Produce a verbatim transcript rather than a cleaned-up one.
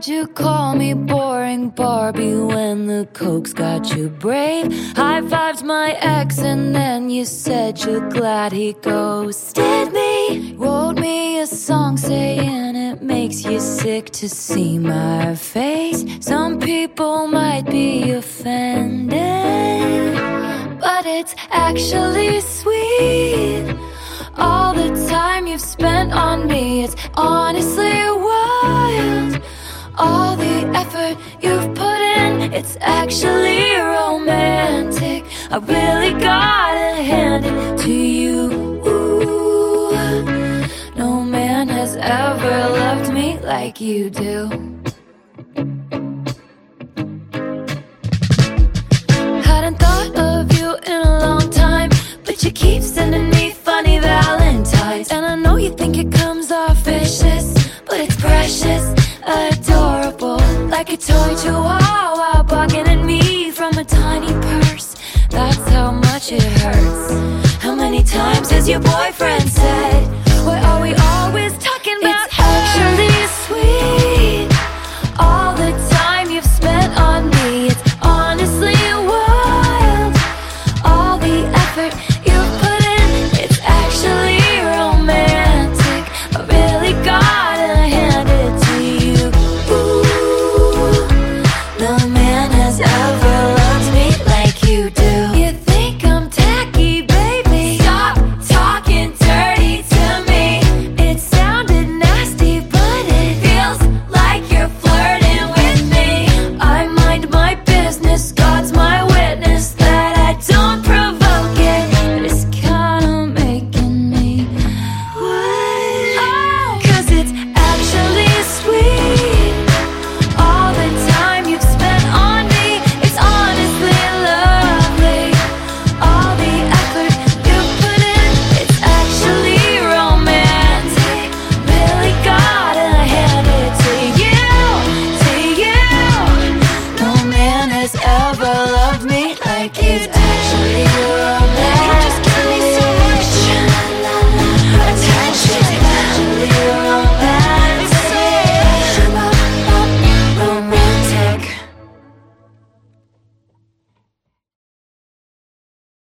said you call me boring Barbie when the coke's got you brave. High-fived my ex and then you said you're glad he ghosted me. Wrote me a song saying it makes you sick to see my face. Some people might be offended, but it's actually sweet. All the time you've spent on me, it's honestly wild. All the effort you've put in, it's actually romantic. I really gotta hand it to you. Ooh, no man has ever loved me like you do. Hadn't thought of you in a long time, but you keep sending me funny valentines. And I know you think it comes off vicious, but it's precious, adorable, like a toy chihuahua barking at me from a tiny purse. That's how much it hurts. How many times has your boyfriend